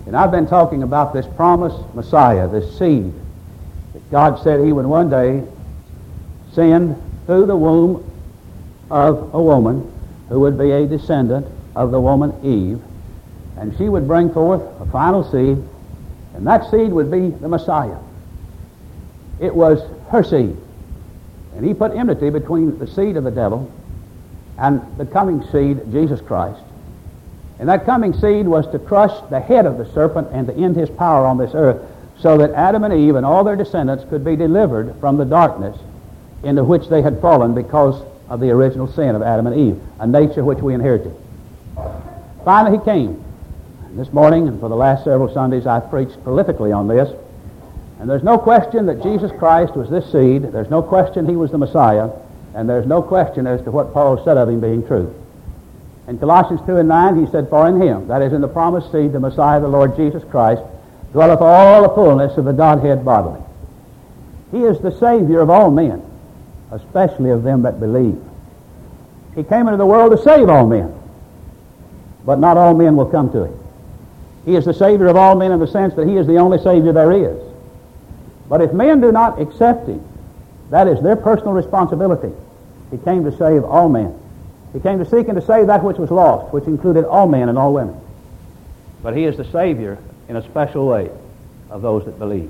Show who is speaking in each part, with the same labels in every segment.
Speaker 1: And I've been talking about this promised Messiah, this seed that God said he would one day send through the womb of a woman who would be a descendant of the woman Eve, and she would bring forth a final seed, and that seed would be the Messiah. It was her seed. And he put enmity between the seed of the devil and the coming seed, Jesus Christ. And that coming seed was to crush the head of the serpent and to end his power on this earth, so that Adam and Eve and all their descendants could be delivered from the darkness into which they had fallen because of the original sin of Adam and Eve, a nature which we inherited. Finally, he came. And this morning, and for the last several Sundays, I've preached prolifically on this. And there's no question that Jesus Christ was this seed. There's no question he was the Messiah. And there's no question as to what Paul said of him being true. In Colossians 2:9, he said, "For in him," that is in the promised seed, the Messiah, the Lord Jesus Christ, "dwelleth all the fullness of the Godhead bodily." He is the Savior of all men, especially of them that believe. He came into the world to save all men, but not all men will come to him. He is the Savior of all men in the sense that he is the only Savior there is. But if men do not accept him, that is their personal responsibility. He came to save all men. He came to seek and to save that which was lost, which included all men and all women. But he is the Savior in a special way of those that believe.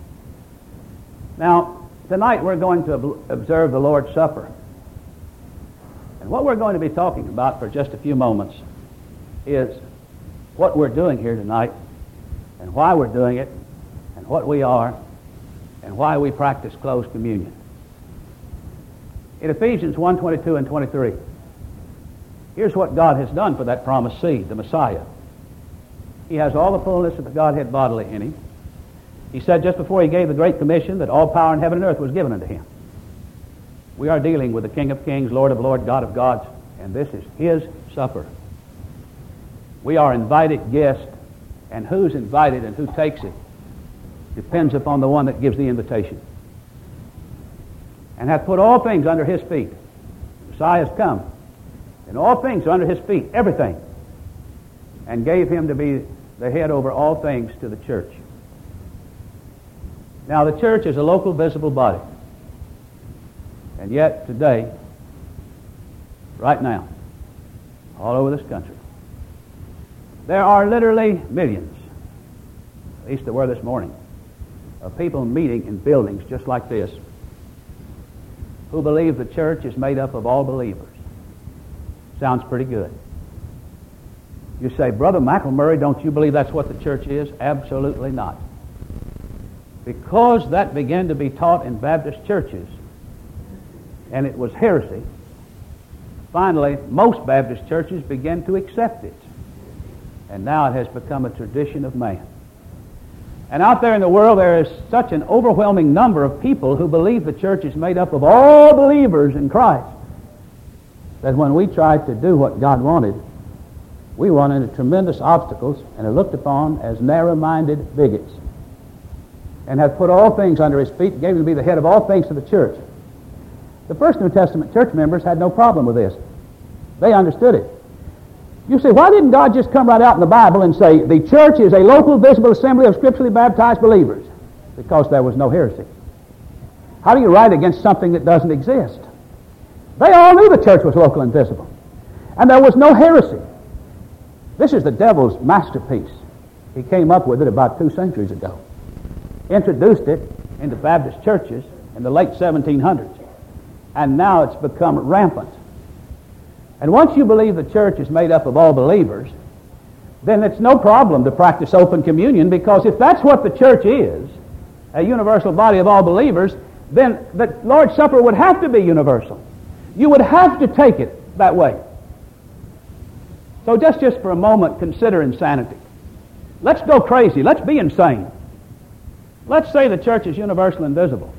Speaker 1: Now, tonight we're going to observe the Lord's Supper. And what we're going to be talking about for just a few moments is what we're doing here tonight, and why we're doing it, and what we are, and why we practice close communion. In Ephesians 1:22 and 23, here's what God has done for that promised seed, the Messiah. He has all the fullness of the Godhead bodily in him. He said just before he gave the Great Commission that all power in heaven and earth was given unto him. We are dealing with the King of Kings, Lord of Lords, God of gods, and this is his supper. We are invited guests, and who's invited and who takes it depends upon the one that gives the invitation. And hath put all things under his feet. The Messiah has come, and all things are under his feet, everything, and gave him to be the head over all things to the church. Now, the church is a local, visible body. And yet, today, right now, all over this country, there are literally millions, at least there were this morning, of people meeting in buildings just like this who believe the church is made up of all believers. Sounds pretty good. You say, "Brother McElmurray, don't you believe that's what the church is?" Absolutely not. Because that began to be taught in Baptist churches, and it was heresy, finally, most Baptist churches began to accept it. And now it has become a tradition of man. And out there in the world, there is such an overwhelming number of people who believe the church is made up of all believers in Christ that when we tried to do what God wanted, we run into tremendous obstacles and are looked upon as narrow-minded bigots, and have put all things under his feet, gave him to be the head of all things to the church. The first New Testament church members had no problem with this. They understood it. You say, why didn't God just come right out in the Bible and say, the church is a local, visible assembly of scripturally baptized believers? Because there was no heresy. How do you write against something that doesn't exist? They all knew the church was local and visible. And there was no heresy. This is the devil's masterpiece. He came up with it about 2 centuries ago. Introduced it into Baptist churches in the late 1700s. And now it's become rampant. And once you believe the church is made up of all believers, then it's no problem to practice open communion, because if that's what the church is, a universal body of all believers, then the Lord's Supper would have to be universal. You would have to take it that way. So just for a moment, consider insanity. Let's go crazy. Let's be insane. Let's say the church is universal and visible.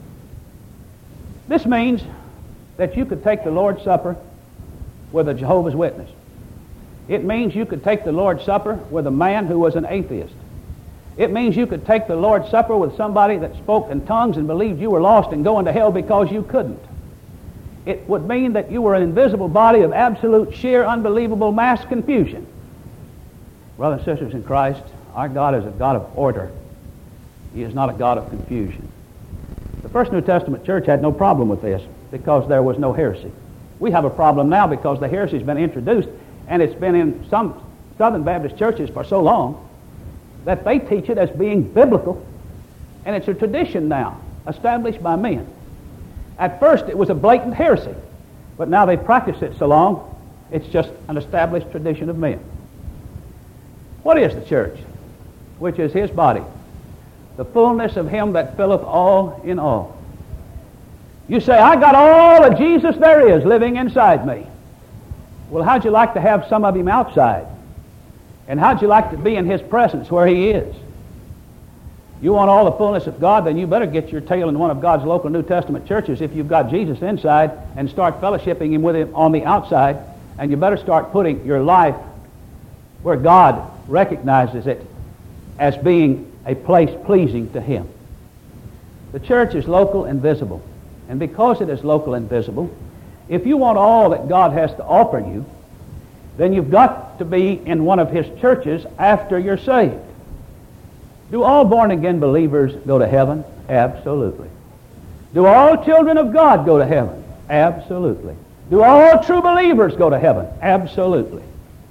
Speaker 1: This means that you could take the Lord's Supper with a Jehovah's Witness. It means you could take the Lord's Supper with a man who was an atheist. It means you could take the Lord's Supper with somebody that spoke in tongues and believed you were lost and going to hell because you couldn't. It would mean that you were an invisible body of absolute, sheer, unbelievable mass confusion. Brothers and sisters in Christ, Our God is a God of order. He is not a God of confusion. The first New Testament church had no problem with this because there was no heresy. We have a problem now because the heresy has been introduced, and it's been in some Southern Baptist churches for so long that they teach it as being biblical, and it's a tradition now established by men. At first it was a blatant heresy, but now they practice it so long it's just an established tradition of men. What is the church? Which is his body, the fullness of him that filleth all in all. You say, I got all of Jesus there is living inside me. Well, how'd you like to have some of him outside? And how'd you like to be in his presence where he is? You want all the fullness of God, then you better get your tail in one of God's local New Testament churches if you've got Jesus inside, and start fellowshipping him with him on the outside, and you better start putting your life where God recognizes it as being a place pleasing to him. The church is local and visible. And because it is local and visible, if you want all that God has to offer you, then you've got to be in one of his churches after you're saved. Do all born-again believers go to heaven? Absolutely. Do all children of God go to heaven? Absolutely. Do all true believers go to heaven? Absolutely.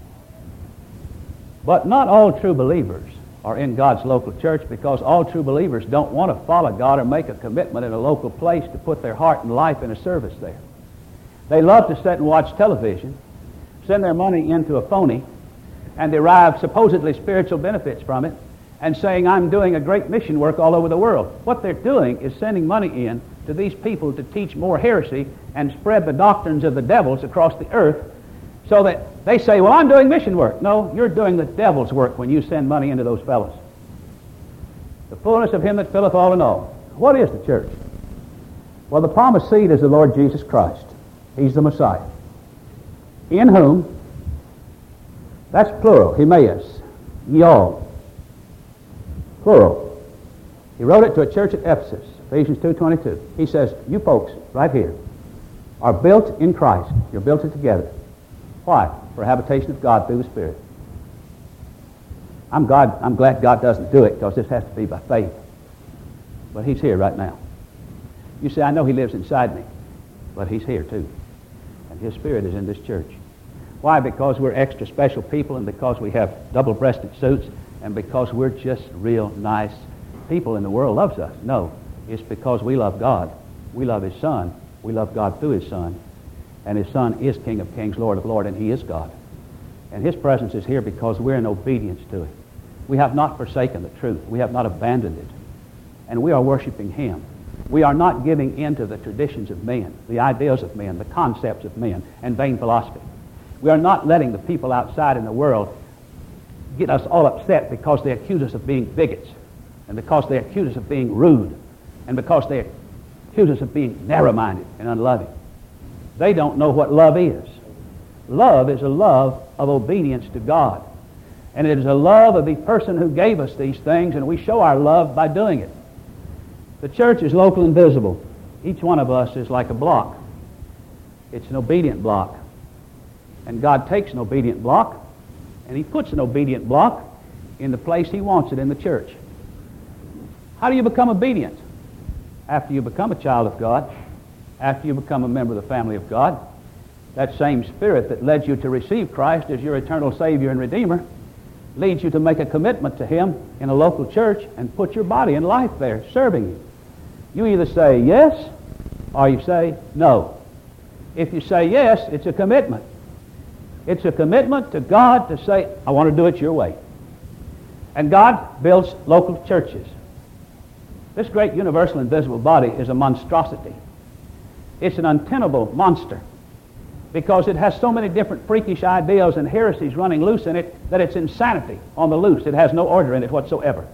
Speaker 1: But not all true believers are in God's local church, because all true believers don't want to follow God or make a commitment in a local place to put their heart and life in a service there. They love to sit and watch television, send their money into a phony, and derive supposedly spiritual benefits from it, and saying, I'm doing a great mission work all over the world. What they're doing is sending money in to these people to teach more heresy and spread the doctrines of the devils across the earth, so that they say, well, I'm doing mission work. No, you're doing the devil's work when you send money into those fellows. The fullness of him that filleth all in all. What is the church? Well, the promised seed is the Lord Jesus Christ. He's the Messiah. In whom, that's plural, Himeus, ye all. Plural. He wrote it to a church at Ephesus, Ephesians 2:22. He says, you folks right here are built in Christ. You're built it together. Why? For habitation of God through the Spirit. I'm glad God doesn't do it, because this has to be by faith. But he's here right now. You say, I know he lives inside me, but he's here too. And his Spirit is in this church. Why? Because we're extra special people, and because we have double-breasted suits, and because we're just real nice people and the world loves us. No, it's because we love God. We love his Son. We love God through his Son. And his Son is King of kings, Lord of lords, and he is God. And his presence is here because we're in obedience to it. We have not forsaken the truth. We have not abandoned it. And we are worshiping him. We are not giving in to the traditions of men, the ideas of men, the concepts of men, and vain philosophy. We are not letting the people outside in the world get us all upset because they accuse us of being bigots, and because they accuse us of being rude, and because they accuse us of being narrow-minded and unloving. They don't know what love is. Love is a love of obedience to God. And it is a love of the person who gave us these things, and we show our love by doing it. The church is local and visible. Each one of us is like a block. It's an obedient block. And God takes an obedient block, and he puts an obedient block in the place he wants it in the church. How do you become obedient? After you become a child of God, after you become a member of the family of God, that same Spirit that led you to receive Christ as your eternal Savior and Redeemer leads you to make a commitment to him in a local church and put your body and life there, serving him. You either say yes or you say no. If you say yes, it's a commitment. It's a commitment to God to say, I want to do it your way. And God builds local churches. This great universal invisible body is a monstrosity. It's an untenable monster, because it has so many different freakish ideas and heresies running loose in it that it's insanity on the loose. It has no order in it whatsoever.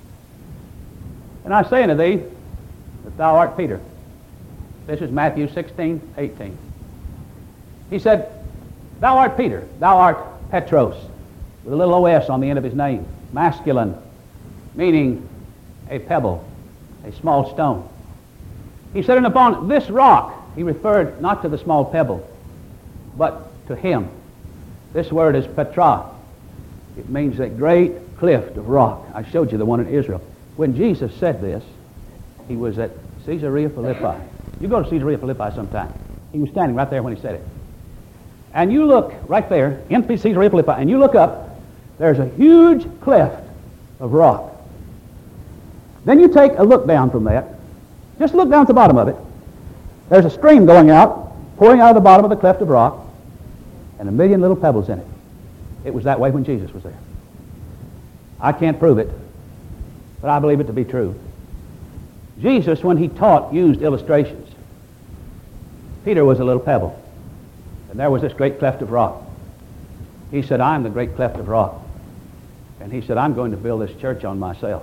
Speaker 1: And I say unto thee that thou art Peter. This is Matthew 16:18. He said, thou art Peter, thou art Petros, with a little O-S on the end of his name, masculine, meaning a pebble, a small stone. He said, and upon this rock, he referred not to the small pebble, but to him. This word is Petra. It means a great cleft of rock. I showed you the one in Israel. When Jesus said this, he was at Caesarea Philippi. You go to Caesarea Philippi sometime. He was standing right there when he said it. And you look right there in Caesarea Philippi, and you look up, there's a huge cleft of rock. Then you take a look down from that. Just look down at the bottom of it. There's a stream going out, pouring out of the bottom of the cleft of rock, and a million little pebbles in it. It was that way when Jesus was there. I can't prove it, but I believe it to be true. Jesus, when he taught, used illustrations. Peter was a little pebble, and there was this great cleft of rock. He said, I'm the great cleft of rock. And he said, I'm going to build this church on myself.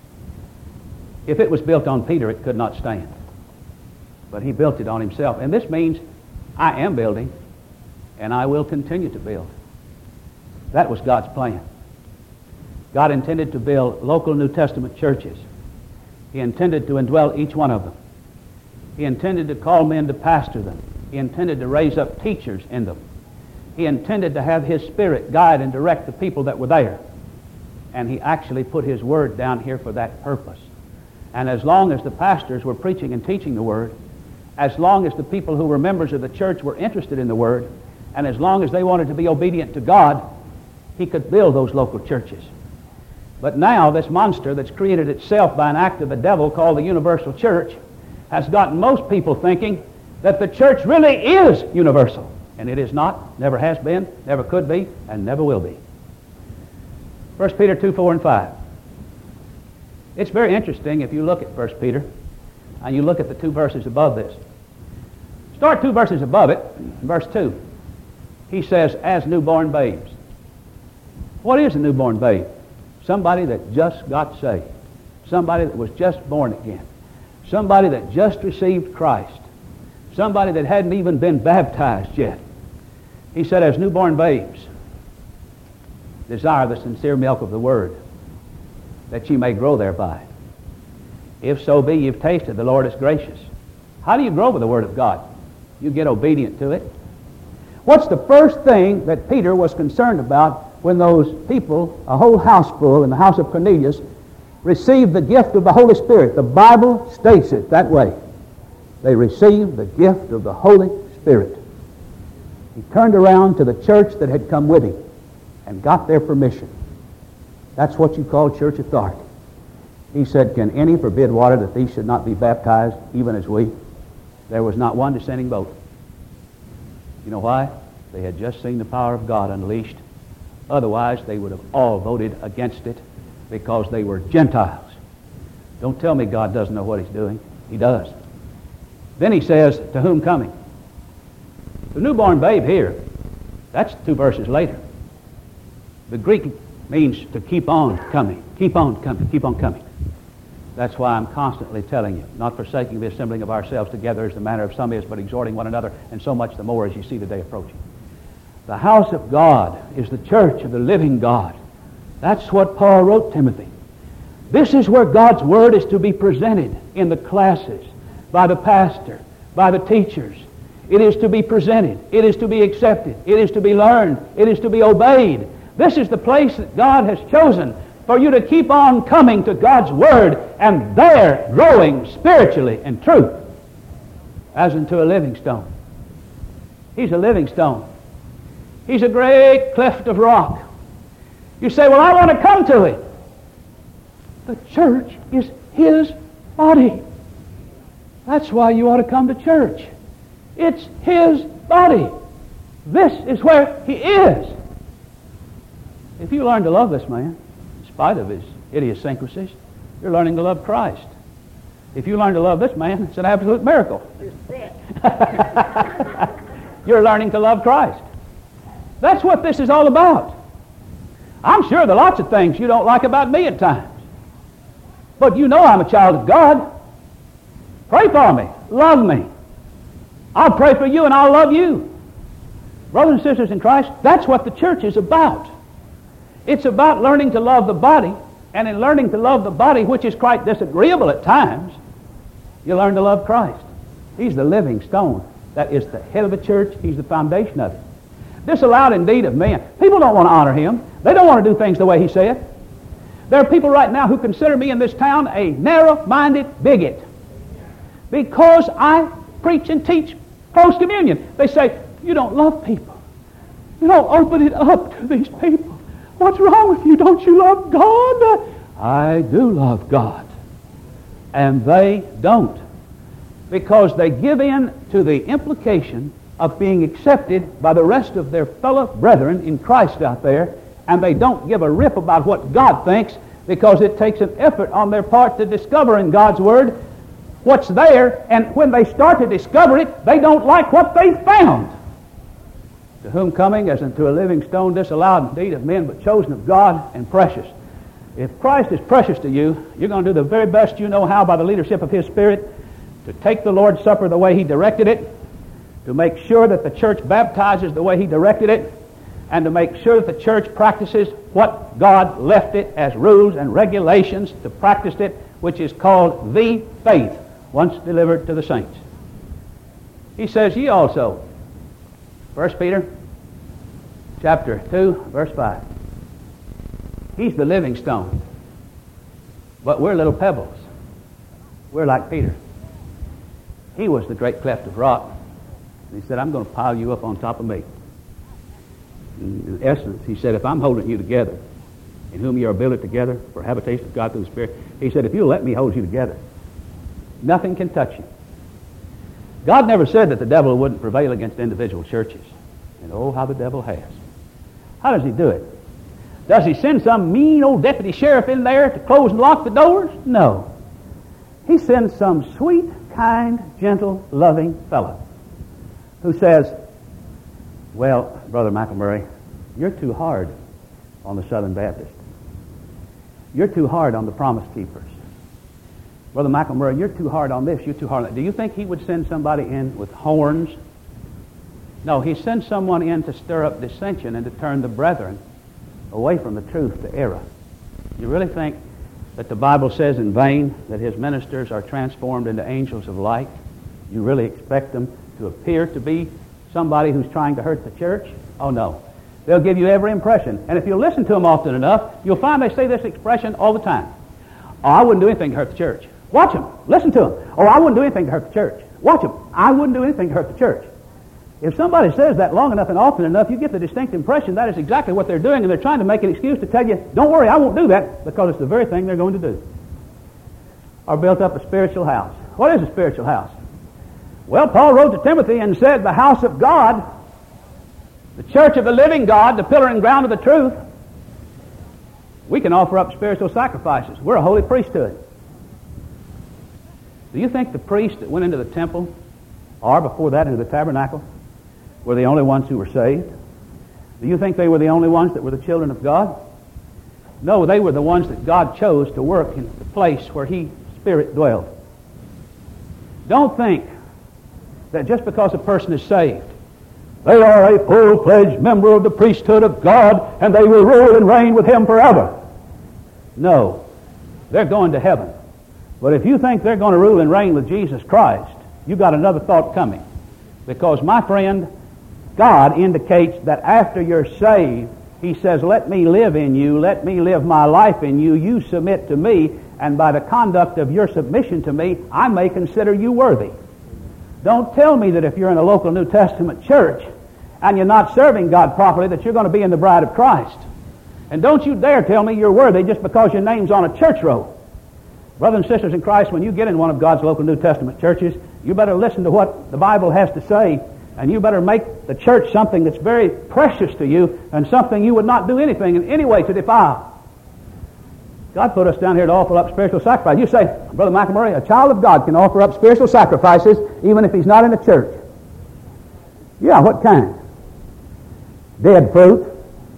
Speaker 1: If it was built on Peter, it could not stand. But he built it on himself. And this means I am building, and I will continue to build. That was God's plan. God intended to build local New Testament churches. He intended to indwell each one of them. He intended to call men to pastor them. He intended to raise up teachers in them. He intended to have His Spirit guide and direct the people that were there. And He actually put His Word down here for that purpose. And as long as the pastors were preaching and teaching the Word, as long as the people who were members of the church were interested in the Word, and as long as they wanted to be obedient to God, He could build those local churches. But now this monster that's created itself by an act of the devil called the universal church has gotten most people thinking that the church really is universal. And it is not, never has been, never could be, and never will be. 1 Peter 2, 4, and 5. It's very interesting if you look at 1 Peter and you look at the two verses above this. Start two verses above it, verse 2. He says, as newborn babes. What is a newborn babe? Somebody that just got saved. Somebody that was just born again. Somebody that just received Christ. Somebody that hadn't even been baptized yet. He said, as newborn babes, desire the sincere milk of the Word, that ye may grow thereby. If so be you've tasted the Lord is gracious. How do you grow with the Word of God? You get obedient to it. What's the first thing that Peter was concerned about when those people, a whole house full in the house of Cornelius, received the gift of the Holy Spirit? The Bible states it that way. They received the gift of the Holy Spirit. He turned around to the church that had come with him and got their permission. That's what you call church authority. He said, can any forbid water that these should not be baptized, even as we? There was not one dissenting vote. You know why? They had just seen the power of God unleashed. Otherwise, they would have all voted against it because they were Gentiles. Don't tell me God doesn't know what He's doing. He does. Then he says, to whom coming? The newborn babe here, that's two verses later. The Greek means to keep on coming. Keep on coming. Keep on coming. That's why I'm constantly telling you, not forsaking the assembling of ourselves together as the manner of some is, but exhorting one another, and so much the more as you see the day approaching. The house of God is the church of the living God. That's what Paul wrote Timothy. This is where God's Word is to be presented in the classes, by the pastor, by the teachers. It is to be presented. It is to be accepted. It is to be learned. It is to be obeyed. This is the place that God has chosen for you to keep on coming to God's Word and there growing spiritually in truth as into a living stone. He's a living stone. He's a great cleft of rock. You say, well, I want to come to it. The church is His body. That's why you ought to come to church. It's His body. This is where He is. If you learn to love this man, in spite of his idiosyncrasies, you're learning to love Christ. If you learn to love this man, it's an absolute miracle. You're learning to love Christ. That's what this is all about. I'm sure there are lots of things you don't like about me at times. But you know I'm a child of God. Pray for me. Love me. I'll pray for you and I'll love you. Brothers and sisters in Christ, that's what the church is about. It's about learning to love the body, and in learning to love the body, which is quite disagreeable at times, you learn to love Christ. He's the living stone. That is the head of the church. He's the foundation of it. disallowed indeed of men. People don't want to honor him. They don't want to do things the way he said. There are people right now who consider me in this town a narrow-minded bigot because I preach and teach close communion. They say, you don't love people. You don't open it up to these people. What's wrong with you? Don't you love God? I do love God. And they don't, because they give in to the implication of being accepted by the rest of their fellow brethren in Christ out there, and they don't give a rip about what God thinks, because it takes an effort on their part to discover in God's Word what's there, and when they start to discover it, they don't like what they found. To whom coming as unto a living stone, disallowed indeed of men, but chosen of God and precious. If Christ is precious to you, you're going to do the very best you know how by the leadership of His Spirit to take the Lord's Supper the way He directed it, to make sure that the church baptizes the way He directed it, and to make sure that the church practices what God left it as rules and regulations to practice it, which is called the faith, once delivered to the saints. He says, ye also, 1 Peter chapter 2, verse 5. He's the living stone, but we're little pebbles. We're like Peter. He was the great cleft of rock. And he said, I'm going to pile you up on top of me. In essence, he said, if I'm holding you together, in whom you are builded together for habitation of God through the Spirit, he said, if you'll let me hold you together, nothing can touch you. God never said that the devil wouldn't prevail against individual churches. And oh, how the devil has. How does he do it? Does he send some mean old deputy sheriff in there to close and lock the doors? No. He sends some sweet, kind, gentle, loving fellow who says, well, Brother McElmurray, you're too hard on the Southern Baptist. You're too hard on the Promise Keepers. Brother McElmurray, you're too hard on this, you're too hard on that. Do you think he would send somebody in with horns? No, he sends someone in to stir up dissension and to turn the brethren away from the truth to error. You really think that the Bible says in vain that his ministers are transformed into angels of light? You really expect them to appear to be somebody who's trying to hurt the church? Oh, no. They'll give you every impression. And if you listen to them often enough, you'll find they say this expression all the time. Oh, I wouldn't do anything to hurt the church. Watch them. Listen to them. Oh, I wouldn't do anything to hurt the church. Watch them. I wouldn't do anything to hurt the church. If somebody says that long enough and often enough, you get the distinct impression that is exactly what they're doing, and they're trying to make an excuse to tell you, don't worry, I won't do that, because it's the very thing they're going to do. Or built up a spiritual house. What is a spiritual house? Well, Paul wrote to Timothy and said, the house of God, the church of the living God, the pillar and ground of the truth, we can offer up spiritual sacrifices. We're a holy priesthood. Do you think the priests that went into the temple, or before that into the tabernacle, were the only ones who were saved? Do you think they were the only ones that were the children of God? No, they were the ones that God chose to work in the place where His Spirit dwelled. Don't think that just because a person is saved, they are a full-fledged member of the priesthood of God and they will rule and reign with Him forever. No, they're going to heaven. But if you think they're going to rule and reign with Jesus Christ, you've got another thought coming. Because, my friend, God indicates that after you're saved, He says, let me live in you, let me live my life in you, you submit to me, and by the conduct of your submission to me, I may consider you worthy. Don't tell me that if you're in a local New Testament church and you're not serving God properly that you're going to be in the bride of Christ. And don't you dare tell me you're worthy just because your name's on a church roll. Brothers and sisters in Christ, when you get in one of God's local New Testament churches, you better listen to what the Bible has to say, and you better make the church something that's very precious to you and something you would not do anything in any way to defile. God put us down here to offer up spiritual sacrifice. You say, Brother McElmurray, a child of God can offer up spiritual sacrifices even if he's not in the church. Yeah, what kind? Dead fruit.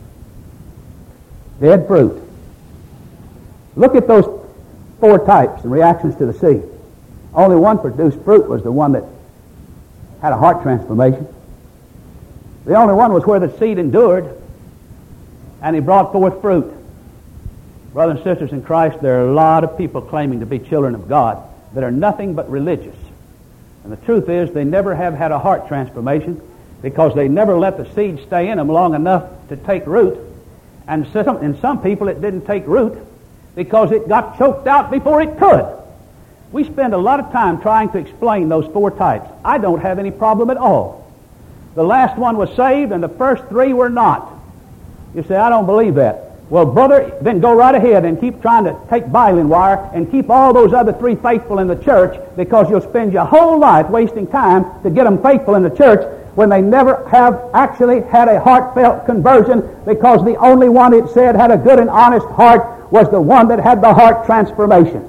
Speaker 1: Dead fruit. Look at those 4 types, the reactions to the seed. Only one produced fruit was the one that had a heart transformation. The only one was where the seed endured and he brought forth fruit. Brothers and sisters in Christ, there are a lot of people claiming to be children of God that are nothing but religious. And the truth is they never have had a heart transformation. because they never let the seed stay in them long enough to take root. And in some people it didn't take root because it got choked out before it could. We spend a lot of time trying to explain those four types. I don't have any problem at all. The last one was saved and the first three were not. You say, I don't believe that. Well, brother, then go right ahead and keep trying to take baling wire and keep all those other three faithful in the church, because you'll spend your whole life wasting time to get them faithful in the church when they never have actually had a heartfelt conversion, because the only one it said had a good and honest heart was the one that had the heart transformation.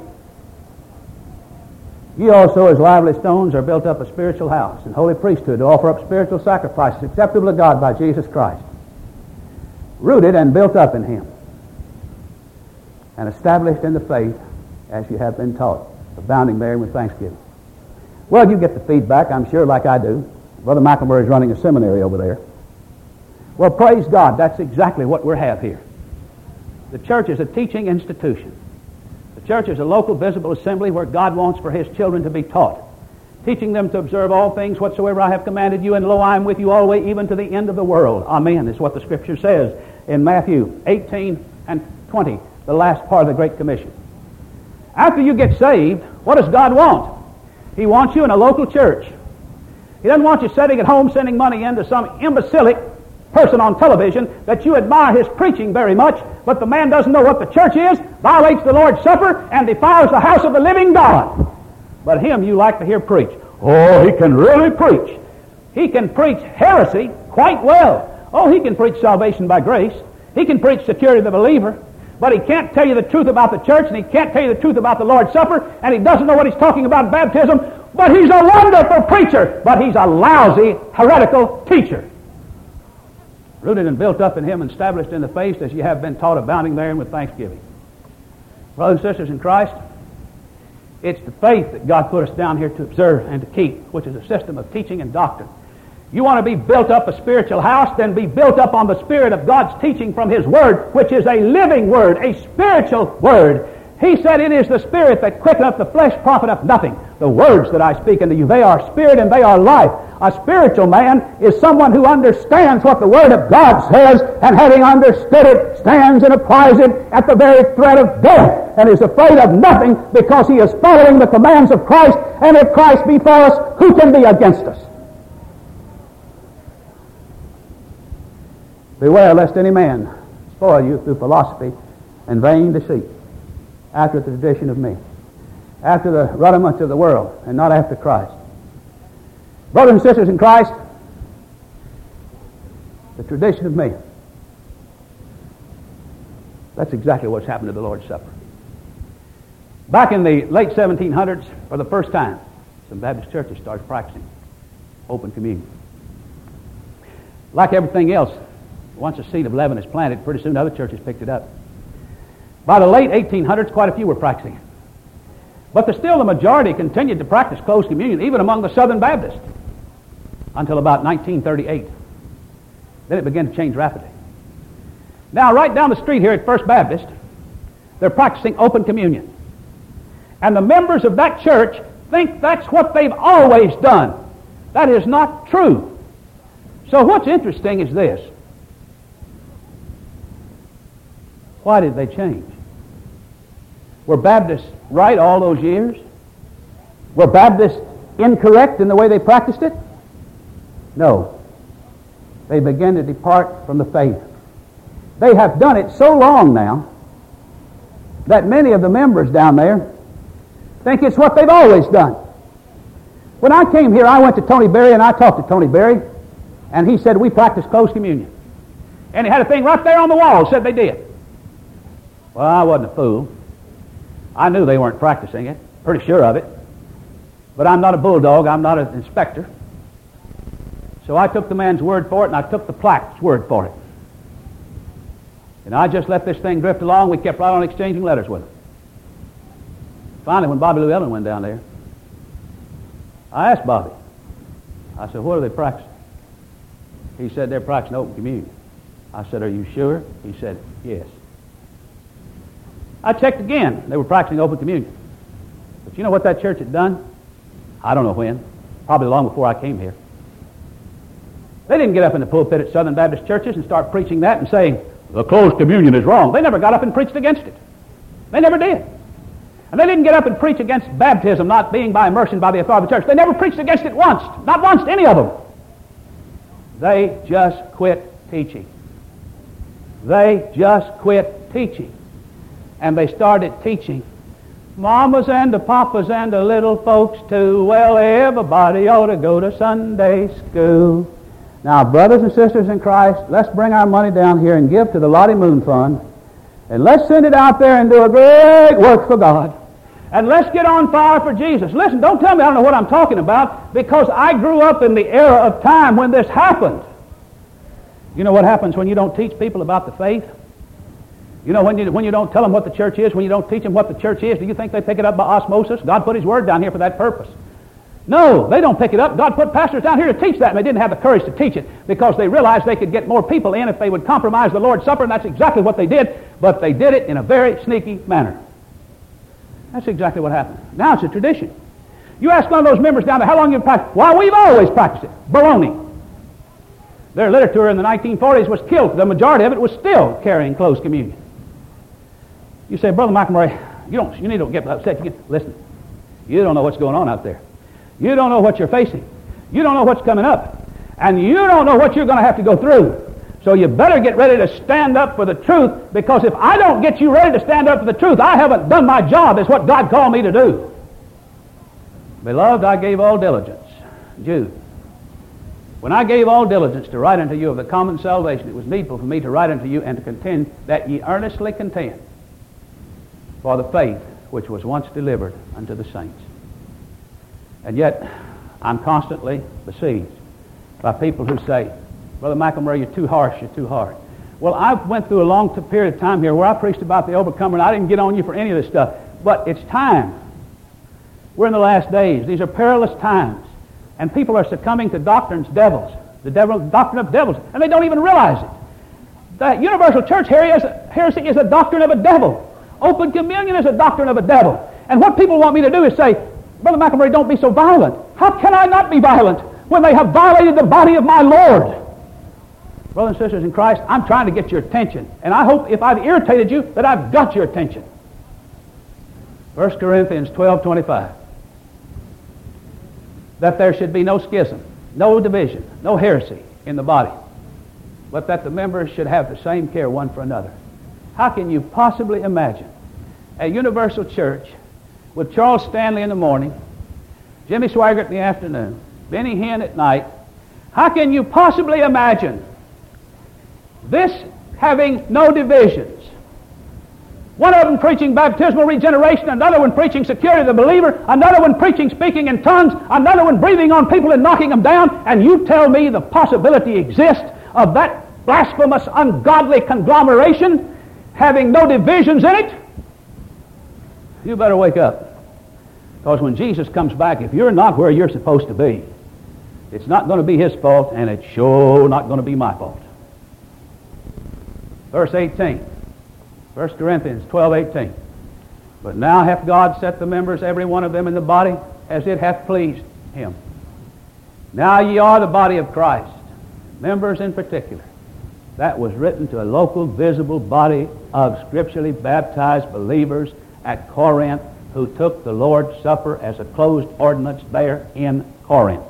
Speaker 1: You also, as lively stones, are built up a spiritual house and holy priesthood to offer up spiritual sacrifices acceptable to God by Jesus Christ, rooted and built up in Him, and established in the faith as you have been taught, abounding therein with thanksgiving. Well, you get the feedback, I'm sure, like I do. Brother McElmurray is running a seminary over there. Well, praise God, that's exactly what we have here. The church is a teaching institution. The church is a local visible assembly where God wants for His children to be taught, teaching them to observe all things whatsoever I have commanded you, and lo, I am with you always, even to the end of the world. Amen, is what the Scripture says in Matthew 18 and 20, the last part of the Great Commission. After you get saved, what does God want? He wants you in a local church. He doesn't want you sitting at home sending money into some imbecilic person on television that you admire his preaching very much, but the man doesn't know what the church is, violates the Lord's Supper, and defiles the house of the living God. But him you like to hear preach. Oh, he can really preach. He can preach heresy quite well. Oh, he can preach salvation by grace. He can preach security of the believer. But he can't tell you the truth about the church, and he can't tell you the truth about the Lord's Supper, and he doesn't know what he's talking about baptism. But he's a wonderful preacher, but he's a lousy, heretical teacher. Rooted and built up in Him, and established in the faith as you have been taught, abounding therein with thanksgiving. Brothers and sisters in Christ, it's the faith that God put us down here to observe and to keep, which is a system of teaching and doctrine. You want to be built up a spiritual house, then be built up on the Spirit of God's teaching from His Word, which is a living Word, a spiritual Word. He said, it is the Spirit that quickeneth, the flesh profiteth nothing. The words that I speak unto you, they are spirit and they are life. A spiritual man is someone who understands what the Word of God says, and having understood it, stands and applies it at the very threat of death, and is afraid of nothing, because he is following the commands of Christ. And if Christ be for us, who can be against us? Beware lest any man spoil you through philosophy and vain deceit, after the tradition of men, after the rudiments of the world, and not after Christ. Brothers and sisters in Christ, the tradition of men. That's exactly what's happened to the Lord's Supper. Back in the late 1700s, for the first time, some Baptist churches started practicing open communion. Like everything else, once a seed of leaven is planted, pretty soon other churches picked it up. By the late 1800s, quite a few were practicing it. But still the majority continued to practice closed communion, even among the Southern Baptists, until about 1938. Then it began to change rapidly. Now, right down the street here at First Baptist, they're practicing open communion. And the members of that church think that's what they've always done. That is not true. So what's interesting is this. Why did they change? Were Baptists right all those years? Were Baptists incorrect in the way they practiced it? No. They began to depart from the faith. They have done it so long now that many of the members down there think it's what they've always done. When I came here, I went to Tony Berry and I talked to Tony Berry, and he said we practice closed communion. And he had a thing right there on the wall that said they did. Well, I wasn't a fool. I knew they weren't practicing it, pretty sure of it. But I'm not a bulldog, I'm not an inspector. So I took the man's word for it, and I took the plaque's word for it. And I just let this thing drift along. We kept right on exchanging letters with them. Finally, when Bobby Llewellyn went down there, I asked Bobby. I said, what are they practicing? He said, they're practicing open communion. I said, are you sure? He said, yes. I checked again. They were practicing open communion. But you know what that church had done? I don't know when. Probably long before I came here. They didn't get up in the pulpit at Southern Baptist churches and start preaching that and saying, the closed communion is wrong. They never got up and preached against it. They never did. And they didn't get up and preach against baptism not being by immersion by the authority of the church. They never preached against it once. Not once, any of them. They just quit teaching. They just quit teaching. And they started teaching. Mamas and the papas and the little folks too. Well, everybody ought to go to Sunday school. Now, brothers and sisters in Christ, let's bring our money down here and give to the Lottie Moon Fund. And let's send it out there and do a great work for God. And let's get on fire for Jesus. Listen, don't tell me I don't know what I'm talking about, because I grew up in the era of time when this happened. You know what happens when you don't teach people about the faith? You know, when you don't tell them what the church is, when you don't teach them what the church is, do you think they pick it up by osmosis? God put His Word down here for that purpose. No, they don't pick it up. God put pastors down here to teach that, and they didn't have the courage to teach it because they realized they could get more people in if they would compromise the Lord's Supper, and that's exactly what they did, but they did it in a very sneaky manner. That's exactly what happened. Now it's a tradition. You ask one of those members down there, how long you've practiced? Why, we've always practiced it. Baloney. Their literature in the 1940s was killed. The majority of it was still carrying closed communion. You say, Brother McElmurray, you need to get upset. Listen, you don't know what's going on out there. You don't know what you're facing. You don't know what's coming up. And you don't know what you're going to have to go through. So you better get ready to stand up for the truth, because if I don't get you ready to stand up for the truth, I haven't done my job as what God called me to do. Beloved, I gave all diligence. Jude. When I gave all diligence to write unto you of the common salvation, it was needful for me to write unto you and to contend that ye earnestly contend for the faith which was once delivered unto the saints. And yet, I'm constantly besieged by people who say, Brother McElmurray, you're too harsh, you're too hard. Well, I went through a long period of time here where I preached about the overcomer, and I didn't get on you for any of this stuff. But it's time. We're in the last days. These are perilous times. And people are succumbing to doctrines, devils. The doctrine of devils. And they don't even realize it. The universal church heresy is a doctrine of a devil. Open communion is a doctrine of a devil. And what people want me to do is say, Brother McElmurray, don't be so violent. How can I not be violent when they have violated the body of my Lord? Brothers and sisters in Christ, I'm trying to get your attention. And I hope if I've irritated you, that I've got your attention. 1 Corinthians 12:25. That there should be no schism, no division, no heresy in the body, but that the members should have the same care one for another. How can you possibly imagine a universal church with Charles Stanley in the morning, Jimmy Swaggart in the afternoon, Benny Hinn at night? How can you possibly imagine this having no divisions? One of them preaching baptismal regeneration, another one preaching security of the believer, another one preaching speaking in tongues, another one breathing on people and knocking them down, and you tell me the possibility exists of that blasphemous, ungodly conglomeration having no divisions in it? You better wake up. Because when Jesus comes back, if you're not where you're supposed to be, it's not going to be His fault, and it's sure not going to be my fault. Verse 18. 1 Corinthians 12:18. But now hath God set the members, every one of them in the body, as it hath pleased Him. Now ye are the body of Christ, members in particular. That was written to a local, visible body of scripturally baptized believers at Corinth who took the Lord's Supper as a closed ordinance there in Corinth.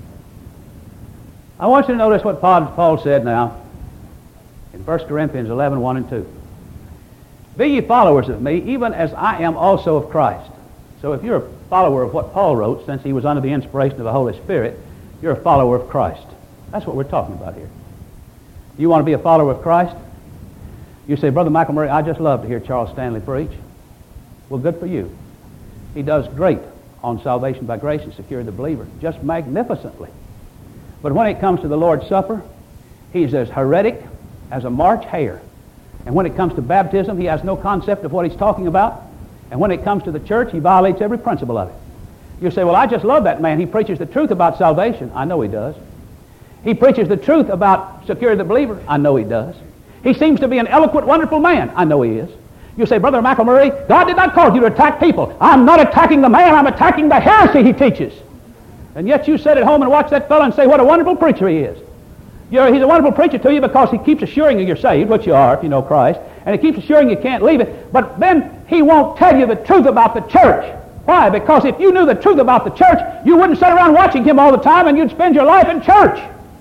Speaker 1: I want you to notice what Paul said now in 1 Corinthians 11:1 and 2. Be ye followers of me, even as I am also of Christ. So if you're a follower of what Paul wrote, since he was under the inspiration of the Holy Spirit, you're a follower of Christ. That's what we're talking about here. You want to be a follower of Christ? You say, Brother McElmurray, I just love to hear Charles Stanley preach. Well, good for you. He does great on salvation by grace and security of the believer, just magnificently. But when it comes to the Lord's Supper, he's as heretic as a March hare. And when it comes to baptism, he has no concept of what he's talking about. And when it comes to the church, he violates every principle of it. You say, well, I just love that man. He preaches the truth about salvation. I know he does. He preaches the truth about security of the believer. I know he does. He seems to be an eloquent, wonderful man. I know he is. You say, Brother McElmurray, God did not call you to attack people. I'm not attacking the man. I'm attacking the heresy he teaches. And yet you sit at home and watch that fellow and say, what a wonderful preacher he is. He's a wonderful preacher to you because he keeps assuring you you're saved, which you are if you know Christ, and he keeps assuring you can't leave it, but then he won't tell you the truth about the church. Why? Because if you knew the truth about the church, you wouldn't sit around watching him all the time and you'd spend your life in church.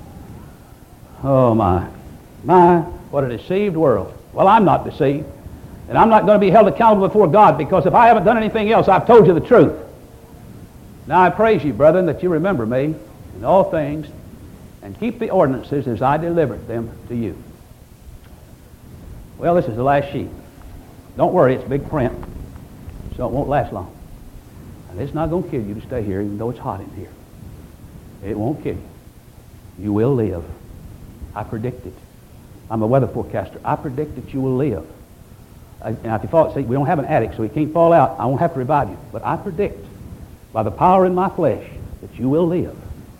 Speaker 1: Oh my, what a deceived world. Well, I'm not deceived, and I'm not going to be held accountable before God, because if I haven't done anything else, I've told you the truth. Now I praise you, brethren, that you remember me in all things, and keep the ordinances as I delivered them to you. Well, this is the last sheet. Don't worry, it's big print, so it won't last long. And it's not going to kill you to stay here, even though it's hot in here. It won't kill you. You will live. I predict it. I'm a weather forecaster. I predict that you will live. Now, if you fall, see, we don't have an attic, so you can't fall out. I won't have to revive you. But I predict, by the power in my flesh, that you will live.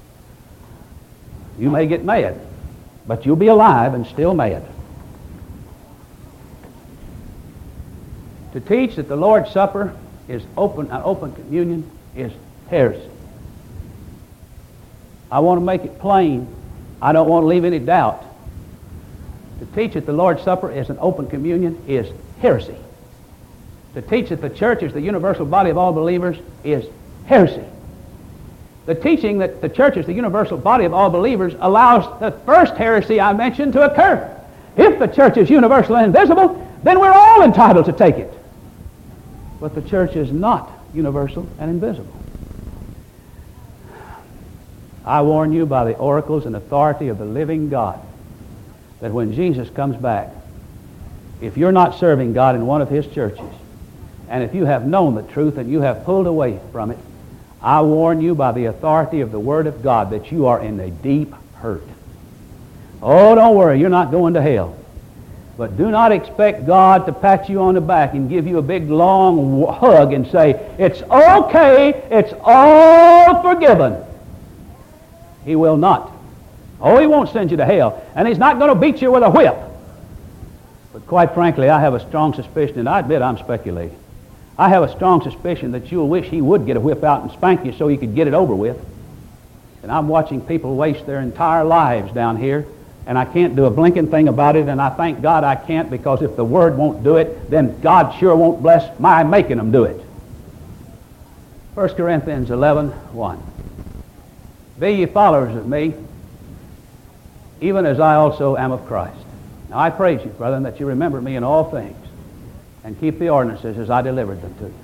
Speaker 1: You may get mad, but you'll be alive and still mad. To teach that the Lord's Supper is open communion is heresy. I want to make it plain. I don't want to leave any doubt. To teach that the Lord's Supper is an open communion is heresy. To teach that the church is the universal body of all believers is heresy. The teaching that the church is the universal body of all believers allows the first heresy I mentioned to occur. If the church is universal and invisible, then we're all entitled to take it. But the church is not universal and invisible. I warn you by the oracles and authority of the living God that when Jesus comes back, if you're not serving God in one of his churches, and if you have known the truth and you have pulled away from it, I warn you by the authority of the Word of God that you are in a deep hurt. Oh, don't worry, you're not going to hell. But do not expect God to pat you on the back and give you a big long hug and say, it's okay, it's all forgiven. He will not. Oh, he won't send you to hell. And he's not going to beat you with a whip. But quite frankly, I have a strong suspicion, and I admit I'm speculating. I have a strong suspicion that you'll wish he would get a whip out and spank you so you could get it over with. And I'm watching people waste their entire lives down here, and I can't do a blinking thing about it, and I thank God I can't, because if the Word won't do it, then God sure won't bless my making them do it. 1 Corinthians 11:1. Be ye followers of me, even as I also am of Christ. Now I praise you, brethren, that you remember me in all things, and keep the ordinances as I delivered them to you.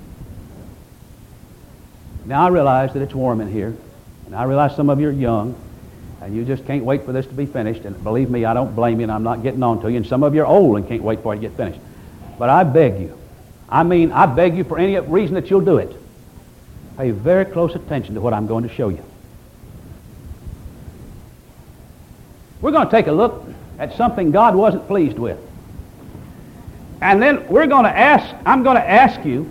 Speaker 1: Now I realize that it's warm in here, and I realize some of you are young, and you just can't wait for this to be finished, and believe me, I don't blame you, and I'm not getting on to you, and some of you are old and can't wait for it to get finished. But I beg you, I beg you for any reason that you'll do it, pay very close attention to what I'm going to show you. We're going to take a look at something God wasn't pleased with. And then I'm going to ask you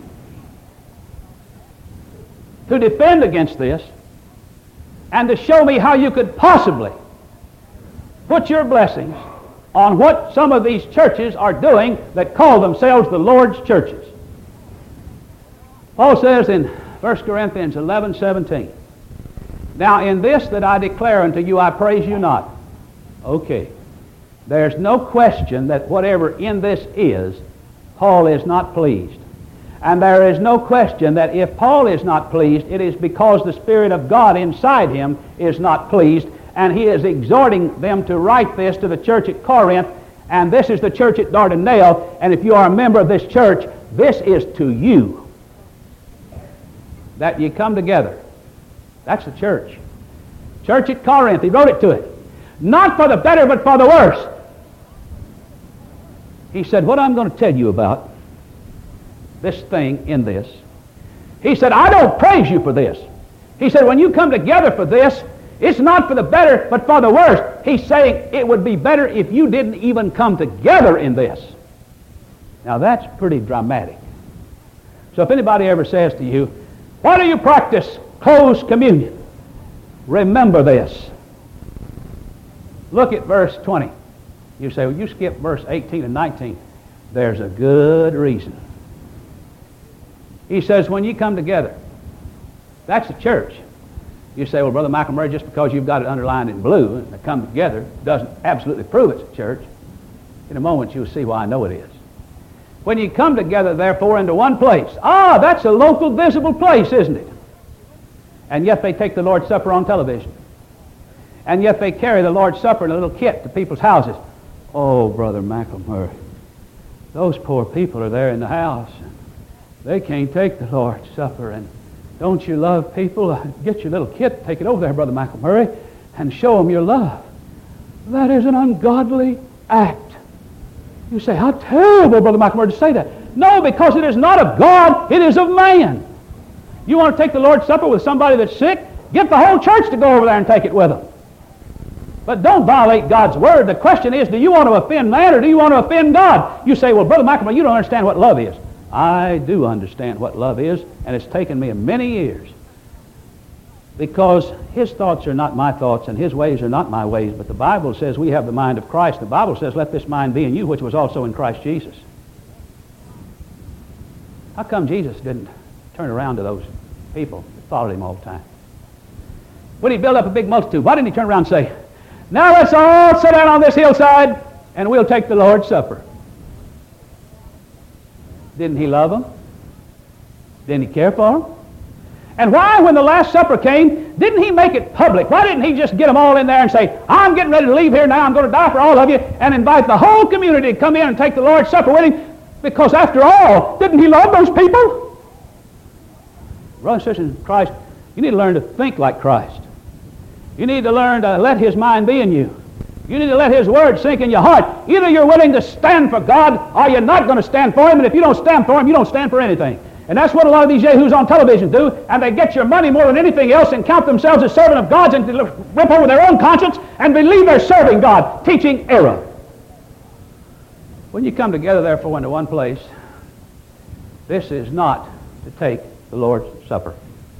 Speaker 1: to defend against this and to show me how you could possibly put your blessings on what some of these churches are doing that call themselves the Lord's churches. Paul says in 1 Corinthians 11:17, now in this that I declare unto you, I praise you not. Okay. There's no question that whatever in this is, Paul is not pleased. And there is no question that if Paul is not pleased, it is because the Spirit of God inside him is not pleased, and he is exhorting them to write this to the church at Corinth, and this is the church at Dardanelle, and if you are a member of this church, this is to you, that you come together. That's the church. Church at Corinth, he wrote it to it. Not for the better, but for the worse. He said, what I'm going to tell you about this thing in this, he said, I don't praise you for this. He said, when you come together for this, it's not for the better, but for the worse. He's saying it would be better if you didn't even come together in this. Now that's pretty dramatic. So if anybody ever says to you, why do you practice closed communion? Remember this. Look at verse 20. You say, well, you skip verse 18 and 19. There's a good reason. He says, when you come together, that's the church. You say, well, Brother McElmurray, just because you've got it underlined in blue and they come together doesn't absolutely prove it's a church. In a moment you'll see why I know it is. When you come together, therefore, into one place, that's a local visible place, isn't it? And yet they take the Lord's Supper on television. And yet they carry the Lord's Supper in a little kit to people's houses. Oh, Brother McElmurray, those poor people are there in the house. They can't take the Lord's Supper. And don't you love people? Get your little kit, take it over there, Brother McElmurray, and show them your love. That is an ungodly act. You say, how terrible, Brother McElmurray, to say that. No, because it is not of God, it is of man. You want to take the Lord's Supper with somebody that's sick? Get the whole church to go over there and take it with them. But don't violate God's Word. The question is, do you want to offend man or do you want to offend God? You say, well, Brother McElmurray, you don't understand what love is. I do understand what love is, and it's taken me many years. Because His thoughts are not my thoughts, and His ways are not my ways. But the Bible says we have the mind of Christ. The Bible says, let this mind be in you, which was also in Christ Jesus. How come Jesus didn't turn around to those people that followed Him all the time? When He built up a big multitude, why didn't He turn around and say, now let's all sit down on this hillside and we'll take the Lord's Supper? Didn't He love them? Didn't He care for them? And why, when the Last Supper came, didn't He make it public? Why didn't He just get them all in there and say, I'm getting ready to leave here now, I'm going to die for all of you, and invite the whole community to come in and take the Lord's Supper with Him? Because after all, didn't He love those people? Brothers and sisters in Christ, you need to learn to think like Christ. You need to learn to let His mind be in you. You need to let His Word sink in your heart. Either you're willing to stand for God or you're not going to stand for Him, and if you don't stand for Him, you don't stand for anything. And that's what a lot of these yahoos on television do, and they get your money more than anything else and count themselves as servant of God and rip over their own conscience and believe they're serving God, teaching error. When you come together, therefore, into one place, this is not to take the Lord's Supper.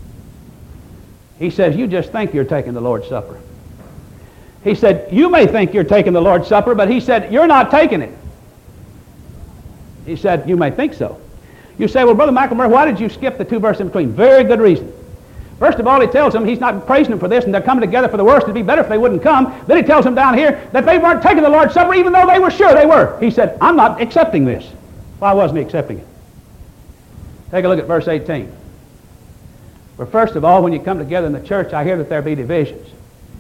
Speaker 1: He says, you just think you're taking the Lord's Supper. He said, you may think you're taking the Lord's Supper, but He said, you're not taking it. He said, you may think so. You say, well, Brother McElmurray, why did you skip the two verses in between? Very good reason. First of all, He tells them He's not praising them for this, and they're coming together for the worst. It'd be better if they wouldn't come. Then He tells them down here that they weren't taking the Lord's Supper, even though they were sure they were. He said, I'm not accepting this. Why wasn't He accepting it? Take a look at verse 18. For first of all, when you come together in the church, I hear that there be divisions.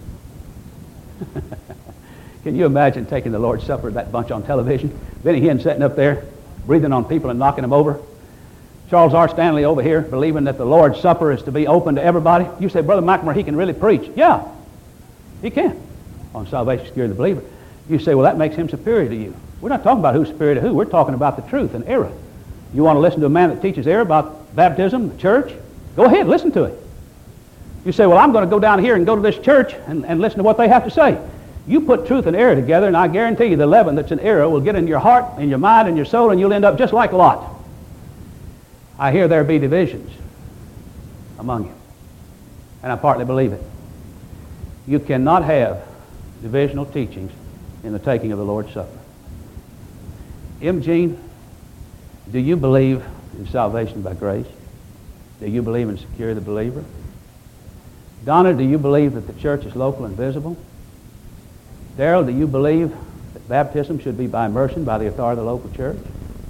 Speaker 1: Can you imagine taking the Lord's Supper, that bunch on television? Benny Hinn sitting up there, breathing on people and knocking them over. Charles R. Stanley over here, believing that the Lord's Supper is to be open to everybody. You say, Brother McElmurray, he can really preach. Yeah, he can. On salvation, secure the believer. You say, well, that makes him superior to you. We're not talking about who's superior to who. We're talking about the truth and error. You want to listen to a man that teaches error about baptism, the church? Go ahead, listen to it. You say, well, I'm going to go down here and go to this church and listen to what they have to say. You put truth and error together, and I guarantee you the leaven that's in error will get in your heart, in your mind, and your soul, and you'll end up just like Lot. I hear there be divisions among you, and I partly believe it. You cannot have divisional teachings in the taking of the Lord's Supper. Jean, do you believe in salvation by grace? Do you believe in secure the believer? Donna, do you believe that the church is local and visible? Darrell, do you believe that baptism should be by immersion by the authority of the local church?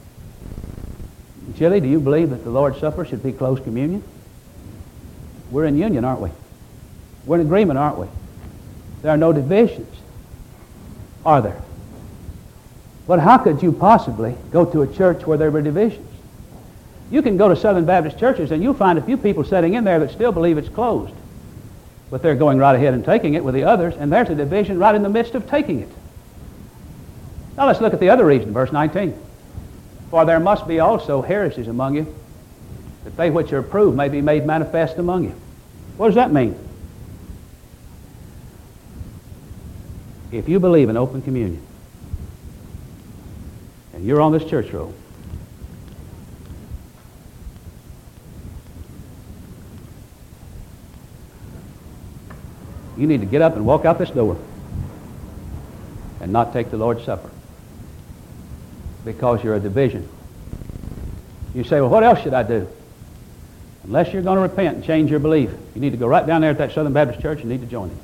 Speaker 1: Chili, do you believe that the Lord's Supper should be close communion? We're in union, aren't we? We're in agreement, aren't we? There are no divisions, are there? But how could you possibly go to a church where there were divisions? You can go to Southern Baptist churches and you'll find a few people sitting in there that still believe it's closed. But they're going right ahead and taking it with the others, and there's a division right in the midst of taking it. Now let's look at the other reason, verse 19. For there must be also heresies among you, that they which are approved may be made manifest among you. What does that mean? If you believe in open communion, and you're on this church roll, you need to get up and walk out this door and not take the Lord's Supper because you're a division. You say, well, what else should I do? Unless you're going to repent and change your belief, you need to go right down there at that Southern Baptist Church and need to join it.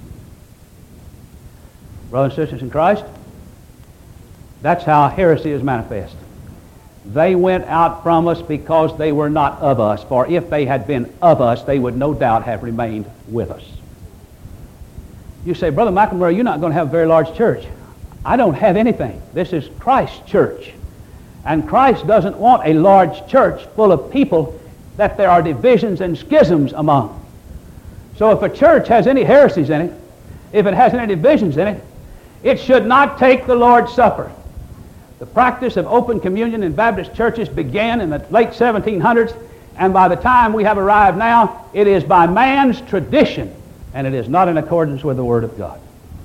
Speaker 1: Brothers and sisters in Christ, that's how heresy is manifest. They went out from us because they were not of us, for if they had been of us, they would no doubt have remained with us. You say, Brother McElmurray, you're not going to have a very large church. I don't have anything. This is Christ's church. And Christ doesn't want a large church full of people that there are divisions and schisms among. So if a church has any heresies in it, if it has any divisions in it, it should not take the Lord's Supper. The practice of open communion in Baptist churches began in the late 1700s, and by the time we have arrived now, it is by man's tradition, and it is not in accordance with the Word of God.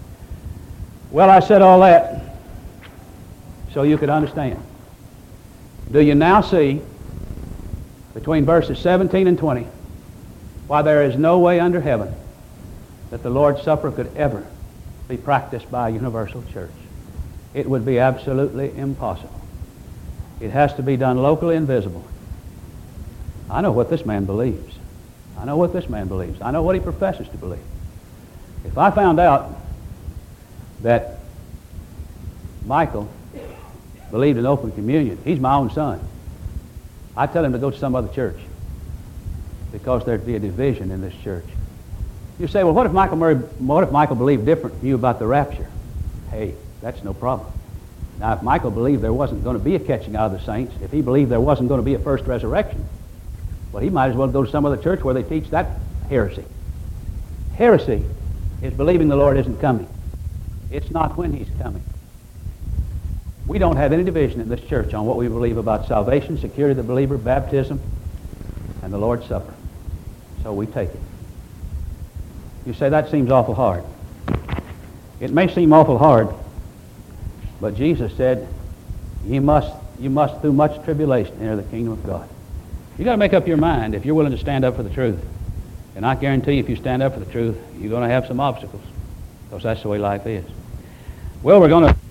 Speaker 1: Well, I said all that so you could understand. Do you now see, between verses 17 and 20, why there is no way under heaven that the Lord's Supper could ever be practiced by a universal church? It would be absolutely impossible. It has to be done locally and visible. I know what this man believes. I know what this man believes. I know what he professes to believe. If I found out that Michael believed in open communion, he's my own son, I'd tell him to go to some other church, because there'd be a division in this church. You say, well, what if Michael believed different from you about the rapture? Hey, that's no problem. Now, if Michael believed there wasn't going to be a catching out of the saints, if he believed there wasn't going to be a first resurrection, well, he might as well go to some other church where they teach that heresy. Heresy is believing the Lord isn't coming. It's not when he's coming. We don't have any division in this church on what we believe about salvation, security of the believer, baptism, and the Lord's Supper. So we take it. You say, that seems awful hard. It may seem awful hard, but Jesus said, you must through much tribulation enter the kingdom of God. You've got to make up your mind if you're willing to stand up for the truth. And I guarantee you, if you stand up for the truth, you're going to have some obstacles, because that's the way life is. Well, we're going to